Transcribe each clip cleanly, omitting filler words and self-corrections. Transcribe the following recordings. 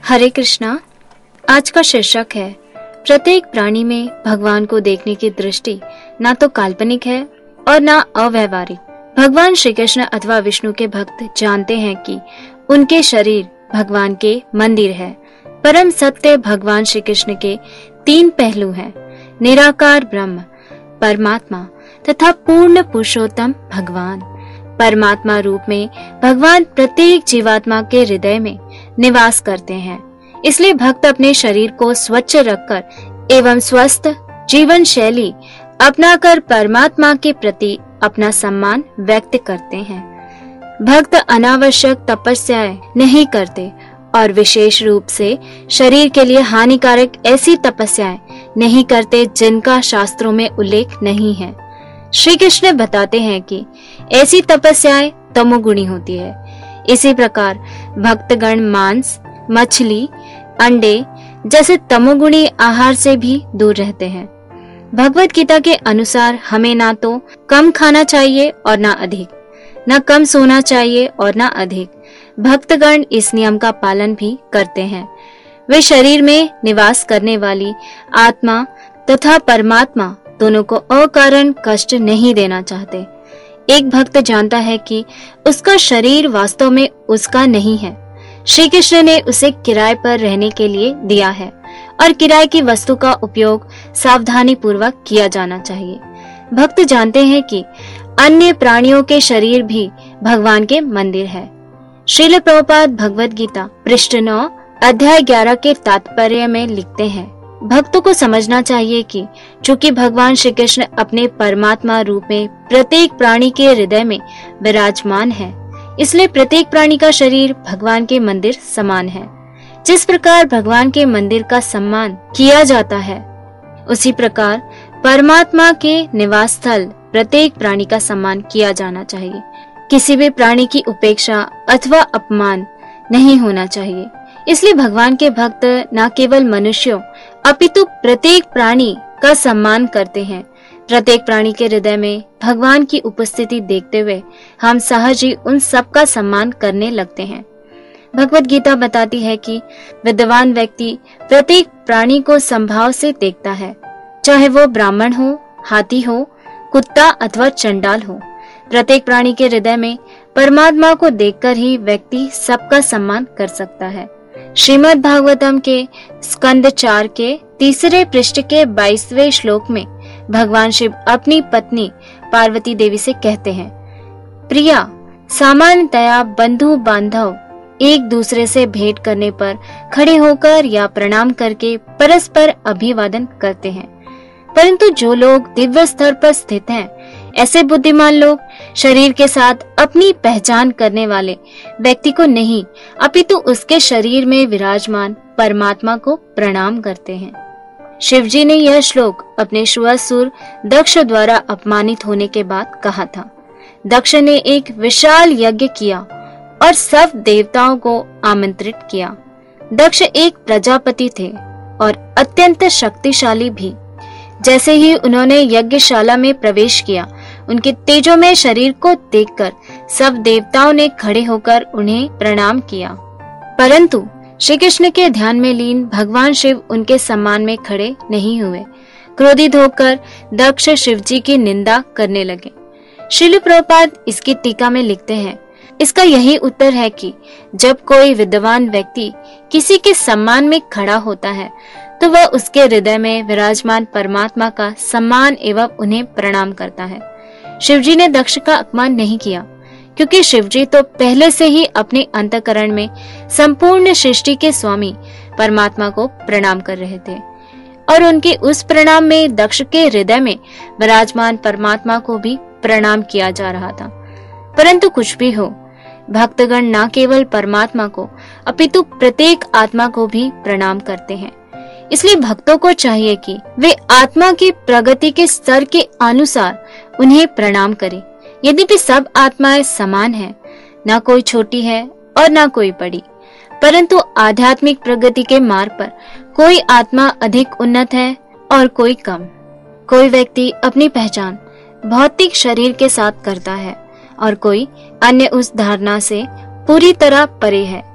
हरे कृष्णा। आज का शीर्षक है प्रत्येक प्राणी में भगवान को देखने की दृष्टि ना तो काल्पनिक है और ना अव्यवहारिक। भगवान श्री कृष्ण अथवा विष्णु के भक्त जानते हैं कि उनके शरीर भगवान के मंदिर है। परम सत्य भगवान श्री कृष्ण के तीन पहलू हैं, निराकार ब्रह्म, परमात्मा तथा पूर्ण पुरुषोत्तम भगवान। परमात्मा रूप में भगवान प्रत्येक जीवात्मा के हृदय में निवास करते हैं। इसलिए भक्त अपने शरीर को स्वच्छ रखकर एवं स्वस्थ जीवन शैली अपनाकर परमात्मा के प्रति अपना सम्मान व्यक्त करते हैं। भक्त अनावश्यक तपस्याएं नहीं करते और विशेष रूप से शरीर के लिए हानिकारक ऐसी तपस्याएं नहीं करते जिनका शास्त्रों में उल्लेख नहीं है। श्री कृष्ण बताते हैं कि ऐसी तपस्याएं तमोगुणी होती है। इसी प्रकार भक्तगण मांस, मछली, अंडे जैसे तमोगुणी आहार से भी दूर रहते हैं। भगवत गीता के अनुसार हमें ना तो कम खाना चाहिए और ना अधिक, ना कम सोना चाहिए और ना अधिक। भक्तगण इस नियम का पालन भी करते हैं। वे शरीर में निवास करने वाली आत्मा तथा परमात्मा दोनों को अकारण कष्ट नहीं देना चाहते। एक भक्त जानता है कि उसका शरीर वास्तव में उसका नहीं है। श्री कृष्ण ने उसे किराए पर रहने के लिए दिया है और किराए की वस्तु का उपयोग सावधानी पूर्वक किया जाना चाहिए। भक्त जानते हैं कि अन्य प्राणियों के शरीर भी भगवान के मंदिर है। श्रील प्रभुपाद भगवत गीता पृष्ठ 9 अध्याय 11 के तात्पर्य में लिखते हैं, भक्तों को समझना चाहिए कि चूंकि भगवान श्री कृष्ण अपने परमात्मा रूप में प्रत्येक प्राणी के हृदय में विराजमान है, इसलिए प्रत्येक प्राणी का शरीर भगवान के मंदिर समान है। जिस प्रकार भगवान के मंदिर का सम्मान किया जाता है, उसी प्रकार परमात्मा के निवास स्थल प्रत्येक प्राणी का सम्मान किया जाना चाहिए। किसी भी प्राणी की उपेक्षा अथवा अपमान नहीं होना चाहिए। इसलिए भगवान के भक्त न केवल मनुष्यों अपितु प्रत्येक प्राणी का सम्मान करते हैं। प्रत्येक प्राणी के हृदय में भगवान की उपस्थिति देखते हुए हम सहज ही उन सब का सम्मान करने लगते हैं। भगवत गीता बताती है कि विद्वान व्यक्ति प्रत्येक प्राणी को समभाव से देखता है, चाहे वो ब्राह्मण हो, हाथी हो, कुत्ता अथवा चंडाल हो। प्रत्येक प्राणी के हृदय में परमात्मा को देखकर ही व्यक्ति सबका सम्मान कर सकता है। श्रीमद् भागवतम के स्कंद 4 के तीसरे पृष्ठ के 22वें श्लोक में भगवान शिव अपनी पत्नी पार्वती देवी से कहते हैं, प्रिया, सामान्यतया बंधु बांधव एक दूसरे से भेंट करने पर खड़े होकर या प्रणाम करके परस्पर अभिवादन करते हैं, परंतु जो लोग दिव्य स्तर पर स्थित हैं, ऐसे बुद्धिमान लोग शरीर के साथ अपनी पहचान करने वाले व्यक्ति को नहीं अपितु उसके शरीर में विराजमान परमात्मा को प्रणाम करते हैं। शिव जी ने यह श्लोक अपने श्वासुर दक्ष द्वारा अपमानित होने के बाद कहा था। दक्ष ने एक विशाल यज्ञ किया और सब देवताओं को आमंत्रित किया। दक्ष एक प्रजापति थे और अत्यंत शक्तिशाली भी। जैसे ही उन्होंने यज्ञशाला में प्रवेश किया, उनके तेजोमय शरीर को देखकर सब देवताओं ने खड़े होकर उन्हें प्रणाम किया, परंतु श्री कृष्ण के ध्यान में लीन भगवान शिव उनके सम्मान में खड़े नहीं हुए। क्रोधित होकर दक्ष शिव जी की निंदा करने लगे। श्रील प्रभुपाद इसकी टीका में लिखते हैं, इसका यही उत्तर है कि जब कोई विद्वान व्यक्ति किसी के सम्मान में खड़ा होता है, तो वह उसके हृदय में विराजमान परमात्मा का सम्मान एवं उन्हें प्रणाम करता है। शिवजी ने दक्ष का अपमान नहीं किया, क्योंकि शिवजी तो पहले से ही अपने अंतःकरण में संपूर्ण सृष्टि के स्वामी परमात्मा को प्रणाम कर रहे थे और उनके उस प्रणाम में दक्ष के हृदय में विराजमान परमात्मा को भी प्रणाम किया जा रहा था। परंतु कुछ भी हो, भक्तगण न केवल परमात्मा को अपितु प्रत्येक आत्मा को भी प्रणाम करते हैं। इसलिए भक्तों को चाहिए कि वे आत्मा की प्रगति के स्तर के अनुसार उन्हें प्रणाम करें। यद्यपि सब आत्माएं समान हैं, न कोई छोटी है और न कोई बड़ी, परंतु आध्यात्मिक प्रगति के मार्ग पर कोई आत्मा अधिक उन्नत है और कोई कम। कोई व्यक्ति अपनी पहचान भौतिक शरीर के साथ करता है और कोई अन्य उस धारणा से पूरी तरह परे है।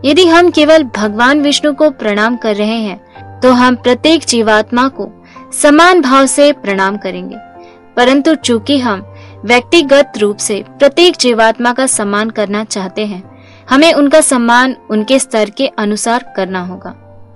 यदि हम केवल भगवान विष्णु को प्रणाम कर रहे हैं तो हम प्रत्येक जीवात्मा को समान भाव से प्रणाम करेंगे, परंतु चूंकि हम व्यक्तिगत रूप से प्रत्येक जीवात्मा का सम्मान करना चाहते हैं, हमें उनका सम्मान उनके स्तर के अनुसार करना होगा।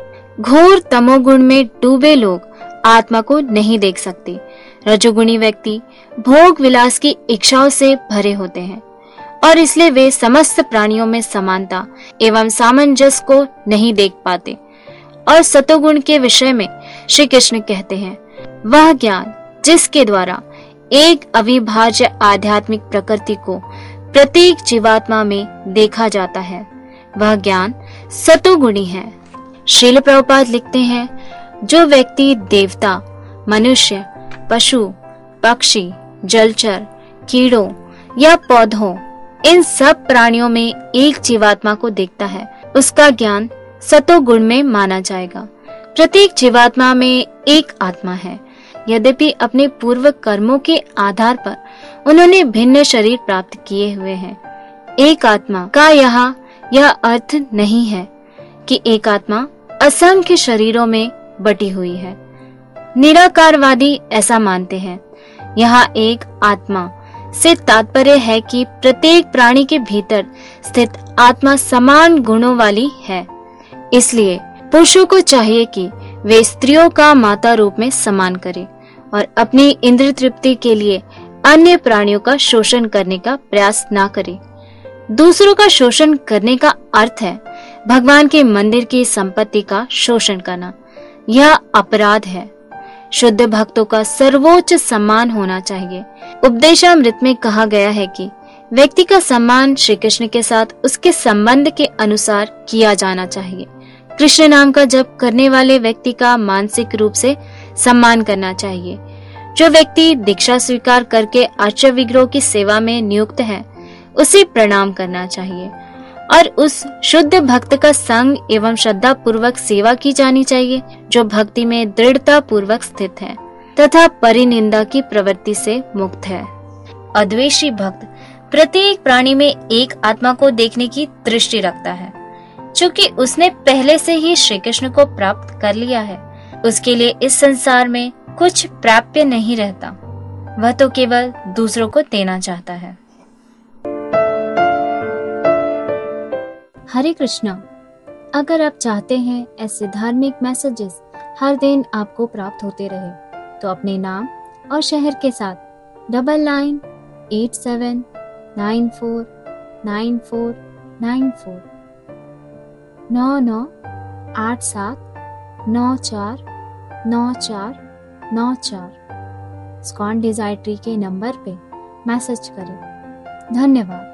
घोर तमोगुण में डूबे लोग आत्मा को नहीं देख सकते। रजोगुणी व्यक्ति भोग विलास की इच्छाओं से भरे होते हैं और इसलिए वे समस्त प्राणियों में समानता एवं सामंजस्य को नहीं देख पाते। और सतोगुण के विषय में श्री कृष्ण कहते हैं, वह ज्ञान जिसके द्वारा एक अविभाज्य आध्यात्मिक प्रकृति को प्रत्येक जीवात्मा में देखा जाता है, वह ज्ञान सतोगुणी है। श्रील प्रभुपाद लिखते हैं, जो व्यक्ति देवता, मनुष्य, पशु, पक्षी, जलचर, कीड़ों या पौधों, इन सब प्राणियों में एक जीवात्मा को देखता है, उसका ज्ञान सतोगुण में माना जाएगा। प्रत्येक जीवात्मा में एक आत्मा है। यद्यपि अपने पूर्व कर्मों के आधार पर उन्होंने भिन्न शरीर प्राप्त किए हुए हैं। एक आत्मा का यहाँ यह अर्थ नहीं है कि एक आत्मा असंख्य शरीरों में बटी हुई है। निराकारवादी ऐसा मानते हैं। यहाँ एक आत्मा से तात्पर्य है कि प्रत्येक प्राणी के भीतर स्थित आत्मा समान गुणों वाली है। इसलिए पुरुषों को चाहिए कि वे स्त्रियों का माता रूप में सम्मान करें और अपनी इंद्रिय तृप्ति के लिए अन्य प्राणियों का शोषण करने का प्रयास ना करें। दूसरों का शोषण करने का अर्थ है भगवान के मंदिर की संपत्ति का शोषण करना। यह अपराध है। शुद्ध भक्तों का सर्वोच्च सम्मान होना चाहिए। उपदेशामृत में कहा गया है कि व्यक्ति का सम्मान श्री कृष्ण के साथ उसके संबंध के अनुसार किया जाना चाहिए। कृष्ण नाम का जप करने वाले व्यक्ति का मानसिक रूप से सम्मान करना चाहिए। जो व्यक्ति दीक्षा स्वीकार करके आर्य विग्रह की सेवा में नियुक्त है, उसे प्रणाम करना चाहिए और उस शुद्ध भक्त का संग एवं श्रद्धा पूर्वक सेवा की जानी चाहिए, जो भक्ति में दृढ़ता पूर्वक स्थित है तथा परिनिंदा की प्रवृत्ति से मुक्त है। अद्वेषी भक्त प्रत्येक प्राणी में एक आत्मा को देखने की दृष्टि रखता है। चूँकि उसने पहले से ही श्री कृष्ण को प्राप्त कर लिया है, उसके लिए इस संसार में कुछ प्राप्य नहीं रहता। वह तो केवल दूसरों को देना चाहता है। हरे कृष्णा। अगर आप चाहते हैं ऐसे धार्मिक मैसेजेस हर दिन आपको प्राप्त होते रहे, तो अपने नाम और शहर के साथ 9987949494 9987949494 स्कॉन डिजायट्री के नंबर पे मैसेज करें। धन्यवाद।